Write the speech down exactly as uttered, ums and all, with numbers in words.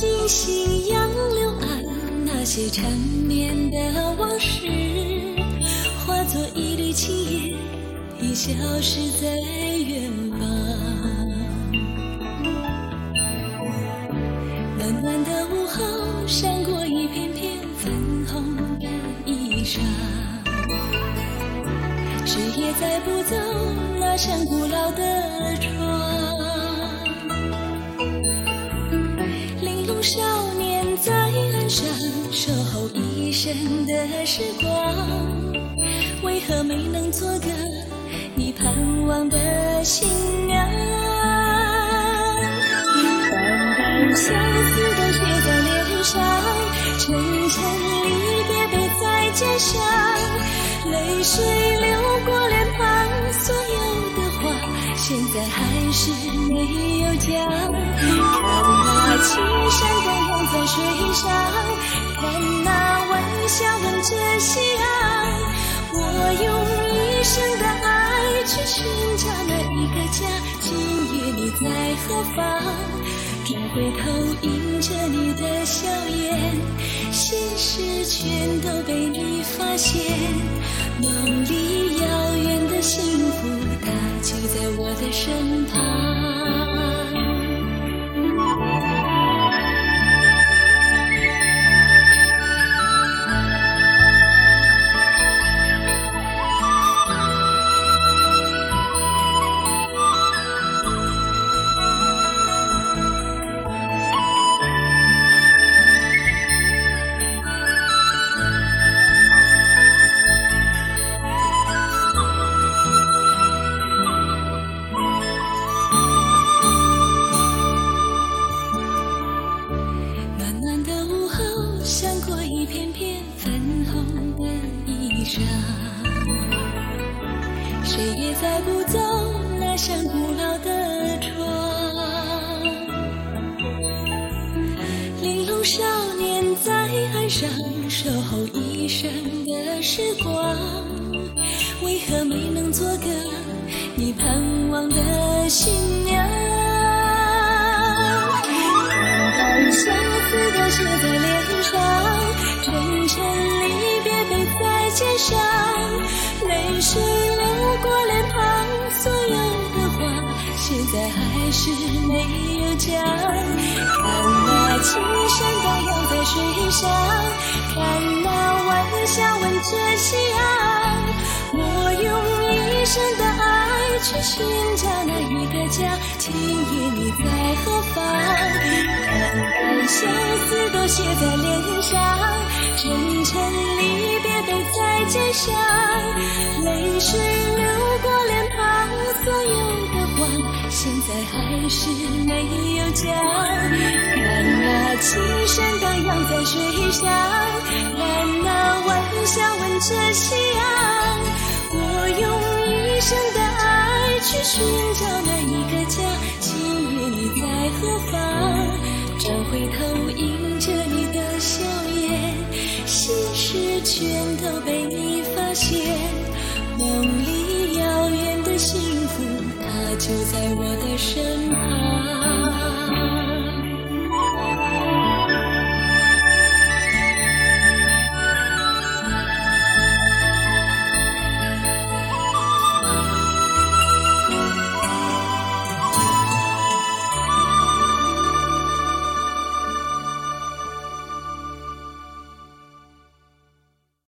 尽夕阳柳岸，那些缠绵的往事化作一缕青烟，已消失在远方。暖暖的午后，闪过一片片粉红的衣裳，谁也再不走那扇古老的窗。玲珑少年在岸上守候一生的时光，为何没能做个你盼望的新娘？淡淡相思都写在脸上，沉沉离别背在肩上，泪水流过脸庞，所有的话现在还是没有讲。看那青山荡漾在水上，看那晚霞吻着夕阳，我用一生的爱去寻找那一个家。今夜你在何方？转回头迎着你的笑颜，现实全都被你发现。梦里遥远的幸福，它就在我的身旁。谁也再不走那扇古老的窗。玲珑少年在岸上守候一生的时光，为何没能做个你盼望的新娘？淡淡相思都写在脸上，沉沉离别背在肩上，泪水流过脸庞，所有的话现在还是没有讲。看那青山荡漾在水上，看那晚霞吻着夕阳，我用一生的爱去寻找那一个家。今夜你在何方？淡淡相思都写在脸上，沉沉离别背在肩上，泪水流过脸庞，所有的话现在还是没有讲。看那青山荡漾在水上，看那晚霞吻着夕阳，我用一生的爱去寻找那一个家。今夜你在何方？转回头迎着你的笑颜，心事全都被你发现。梦里遥远的幸福，它就在我的身